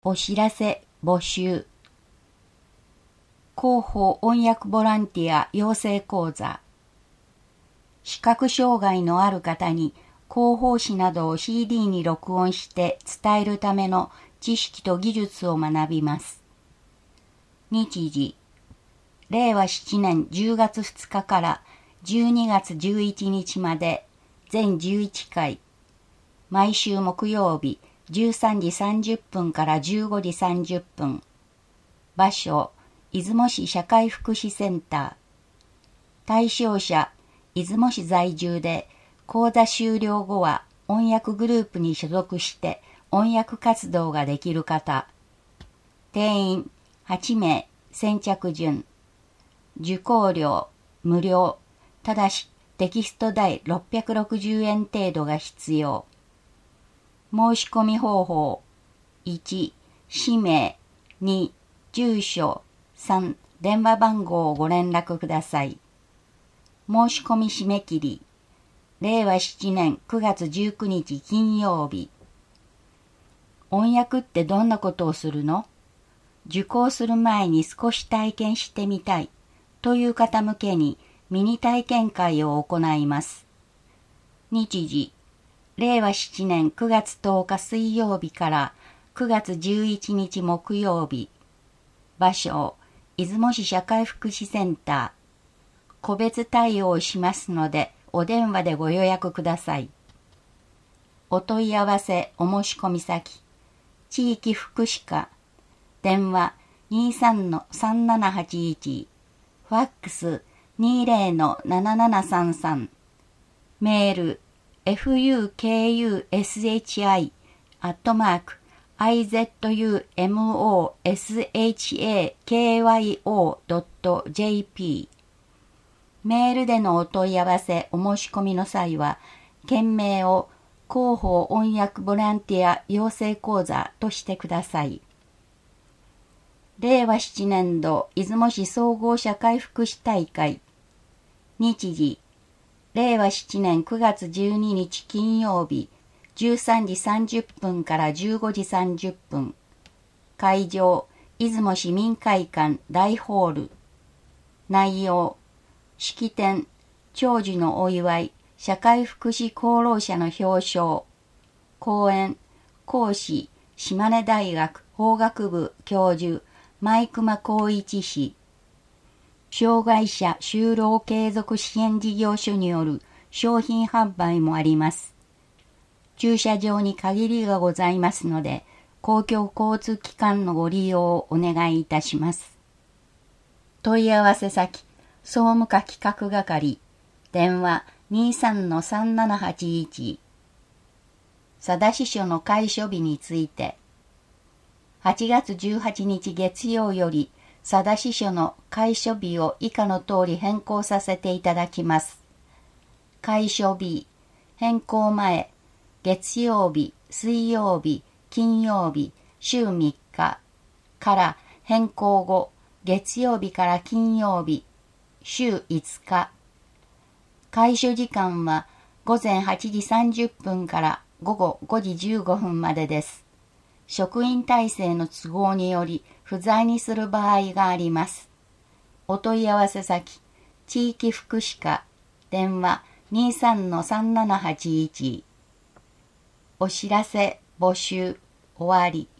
お知らせ募集。広報翻訳ボランティア養成講座。視覚障害のある方に広報誌などを CD に録音して伝えるための知識と技術を学びます。日時、令和7年10月2日から12月11日まで全11回。毎週木曜日13時30分から15時30分。場所、出雲市社会福祉センター。対象者、出雲市在住で、講座終了後は翻訳グループに所属して翻訳活動ができる方。定員8名、先着順。受講料、無料。ただし、テキスト代660円程度が必要。申し込み方法。1、氏名。2、住所。3、電話番号をご連絡ください。申し込み締め切り。令和7年9月19日金曜日。翻訳ってどんなことをするの？受講する前に少し体験してみたいという方向けにミニ体験会を行います。日時、令和7年9月10日水曜日から9月11日木曜日。場所、出雲市社会福祉センター。個別対応しますので、お電話でご予約ください。お問い合わせお申し込み先。地域福祉課。電話 23-3781。ファックス 20-7733。メールfukushakyo.izumoshakyo.jp。メールでのお問い合わせお申し込みの際は、件名を広報翻訳ボランティア養成講座としてください。令和7年度出雲市総合社会福祉大会。日時、令和7年9月12日金曜日、13時30分から15時30分。会場、出雲市民会館大ホール。内容、式典、長寿のお祝い、社会福祉功労者の表彰。講演、講師、島根大学法学部教授、前熊光一氏。障害者就労継続支援事業所による商品販売もあります。駐車場に限りがございますので、公共交通機関のご利用をお願いいたします。問い合わせ先、総務課企画係。電話 23-3781。佐田支所の開所日について。8月18日月曜より、佐田支所の開所日を以下の通り変更させていただきます。開所日、変更前、月曜日、水曜日、金曜日、週3日から変更後、月曜日から金曜日、週5日。開所時間は午前8時30分から午後5時15分までです。職員体制の都合により不在にする場合があります。お問い合わせ先、地域福祉課、電話 23-3781。お知らせ、募集、終わり。